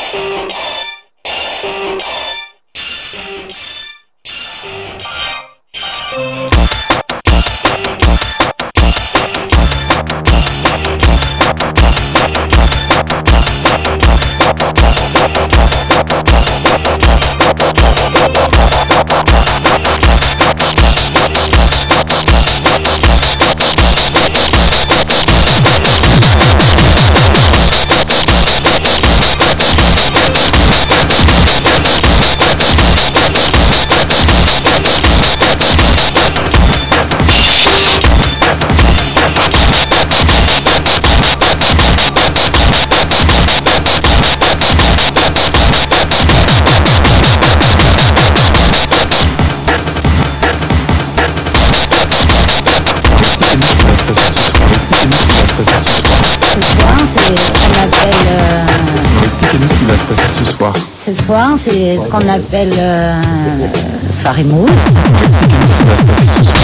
Ce soir, c'est ce qu'on appelle soirée mousse. Expliquez-nous ce qui va se passer ce soir.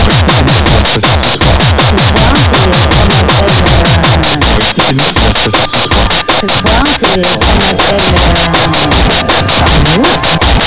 Ce soir, c'est ce qu'on appelle. Expliquez-nous ce qui va se passer ce soir. Ce soir, c'est ce qu'on appelle soirée mousse.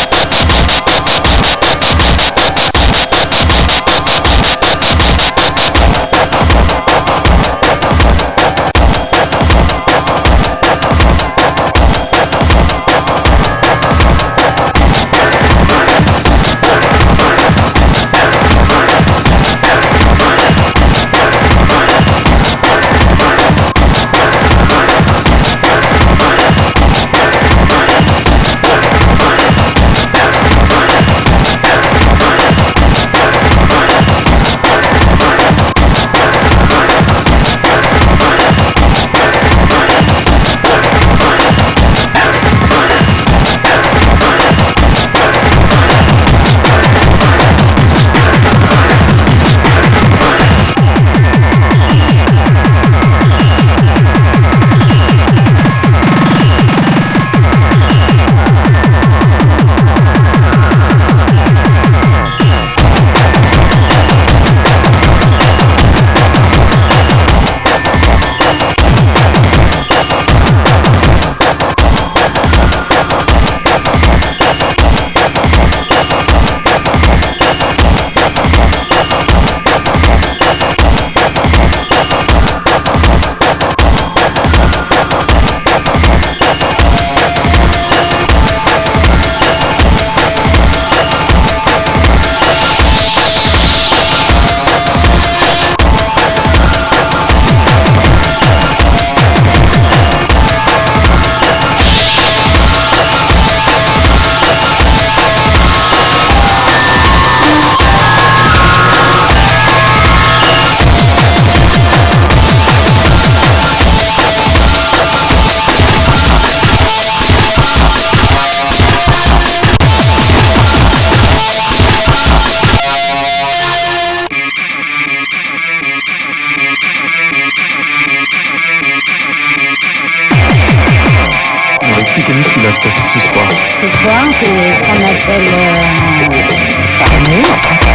Expliquez-nous ce qui va se passer ce soir. Ce soir, c'est ce qu'on appelle soirée mousse.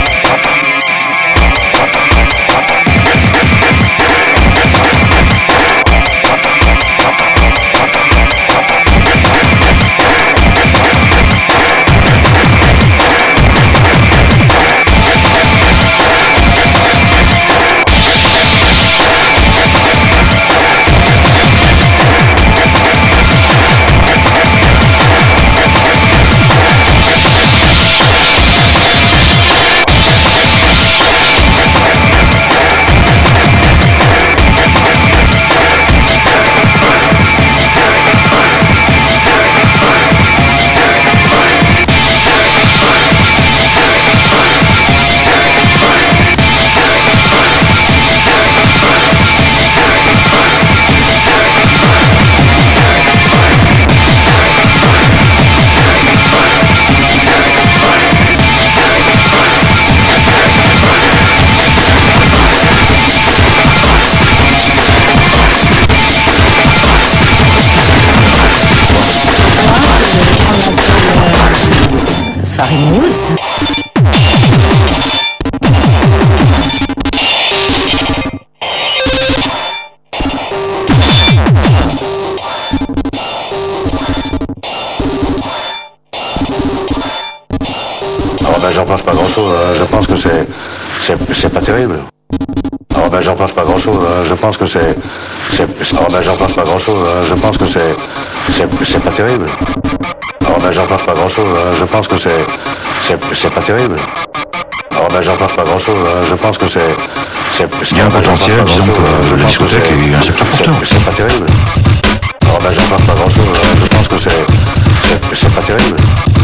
Soirée mousse. ben j'en pense pas grand-chose, je pense que c'est pas terrible. Oh ben j'en pense pas grand-chose, je pense que oh ben j'en pense pas grand-chose, je pense que c'est pas terrible. Oh ben j'en pense pas grand-chose, je pense que c'est pas terrible. Oh ben j'en pense pas grand-chose, je pense que il y a un potentiel, disons que la discothèque est un secteur porteur. C'est pas terrible. Oh ben j'en pense pas grand-chose, je pense que c'est pas terrible.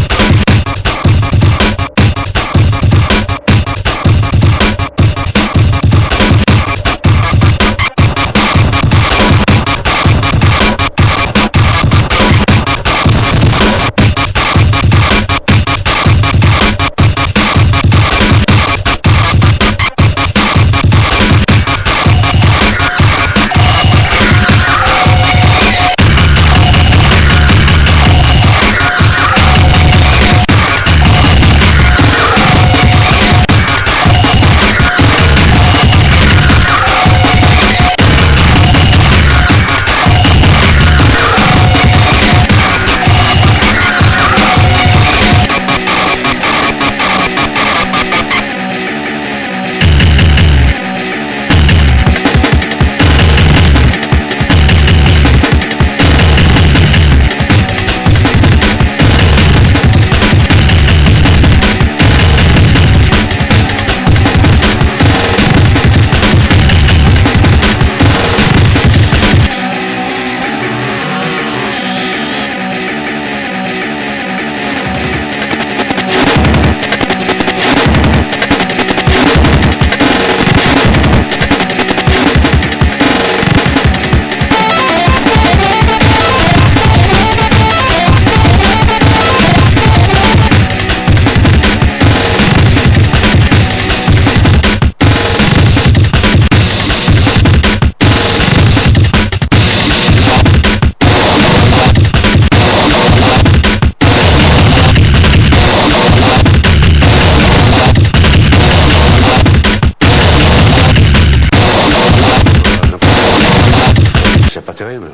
Terrible.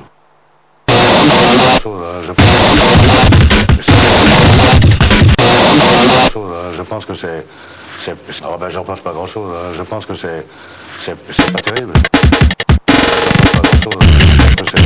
Je pense que oh ben j'en pense pas grand chose, je pense que c'est pas terrible. J'en pense pas grand chose, je pense que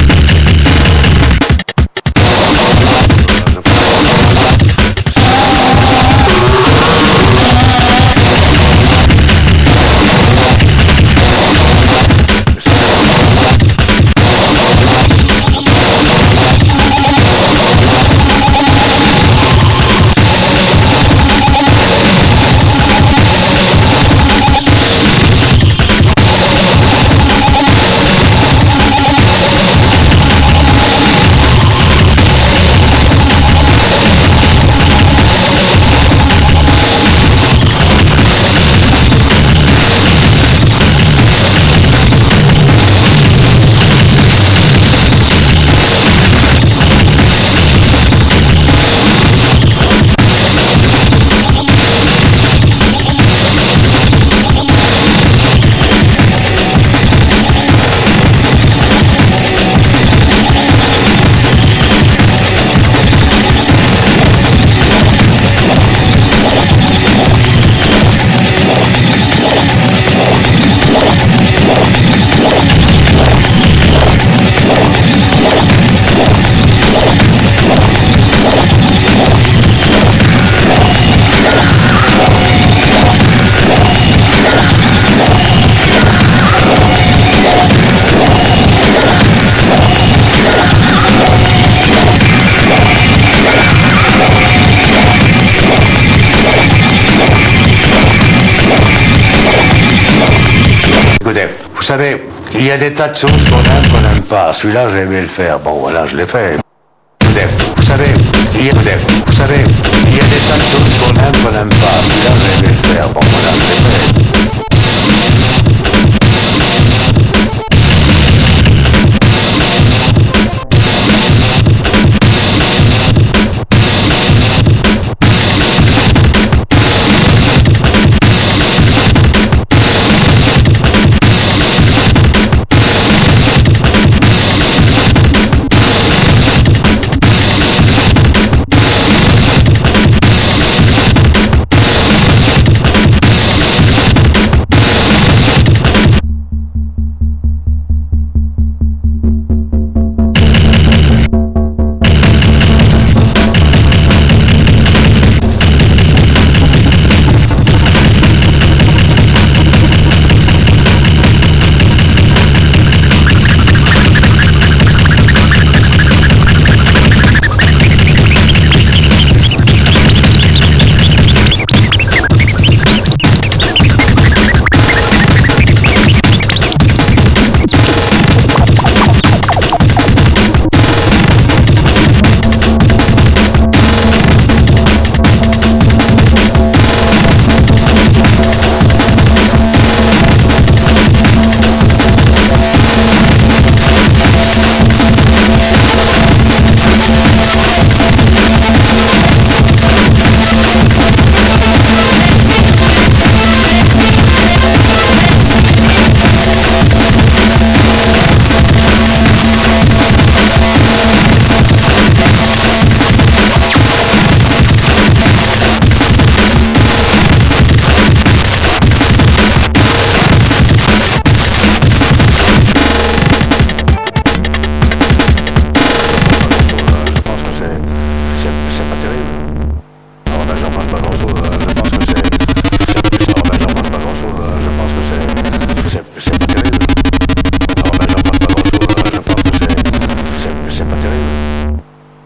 Vous savez, il y a des tas de choses qu'on n'aime pas. Celui-là, j'ai aimé le faire. Bon, voilà, je l'ai fait. Vous savez, il y a des tas de choses qu'on n'aime pas. Celui-là, j'ai aimé le faire. Bon, voilà, je l'ai fait.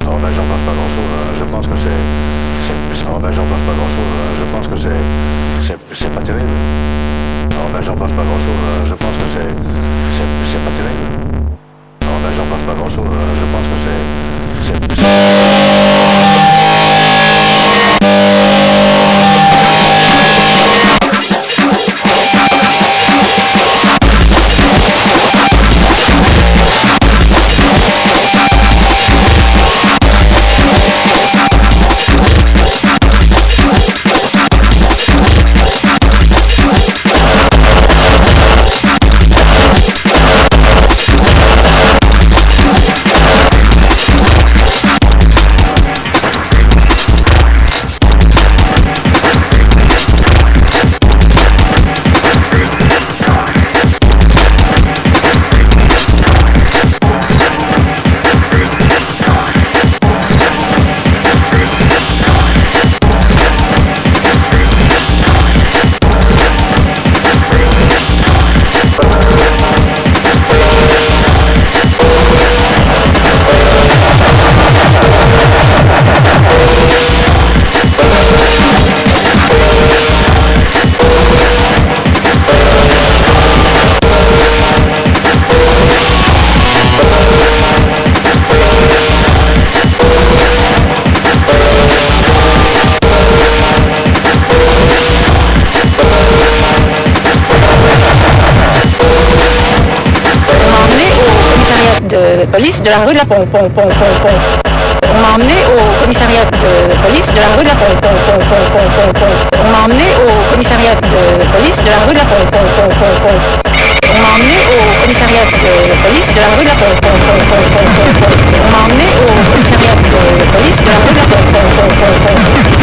Oh ben j'en pense pas grand chose, je pense que oh ben j'en pense pas grand chose, je pense que c'est pas terrible. Oh ben j'en pense pas grand chose, je pense que c'est pas terrible. Oh ben j'en pense pas grand chose, je pense que police de la rue de la Pompe. On m'a emmené au commissariat de police de la rue de la Pompe. On m'a emmené au commissariat de police de la rue de la Pompe. On m'a emmené au commissariat de police de la rue de la Pompe. On m'a emmené au commissariat de police de la rue de la Pompe.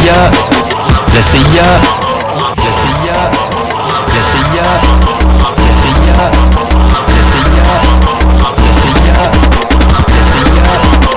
CIA, la CIA, la CIA, la CIA, la CIA, la CIA, la CIA, la CIA.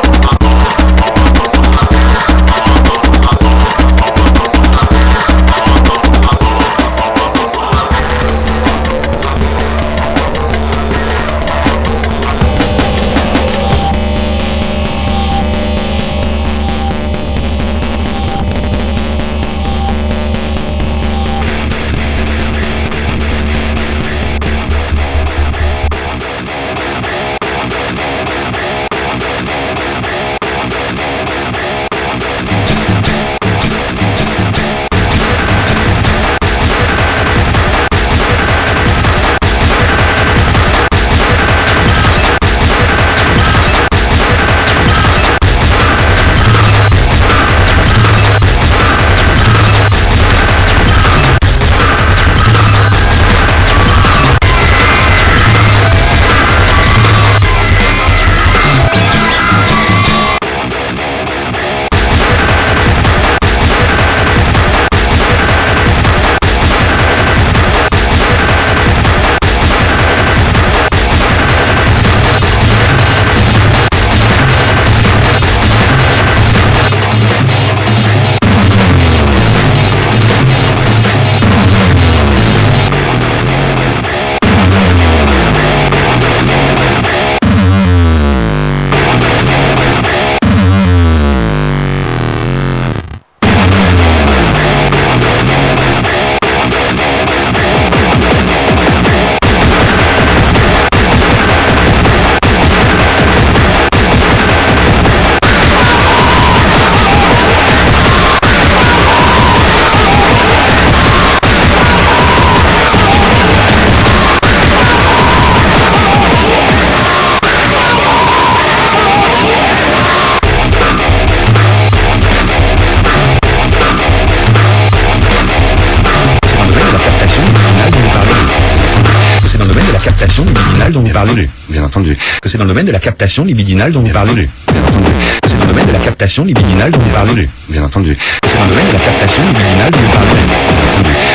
dont vous parlez. Bien entendu. Que c'est dans le domaine de la captation libidinale dont vous parlez. Bien entendu. Que c'est dans le domaine de la captation libidinale dont vous parlez. Bien entendu. Que c'est dans le domaine de la captation libidinale dont vous parlez. Bien entendu.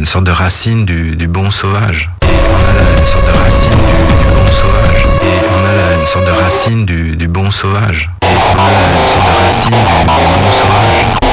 sorte de racine du bon sauvage. Et on a une sorte de racine du bon sauvage. Et on a une sorte de racine du bon sauvage. Et on a une sorte de racine du bon sauvage.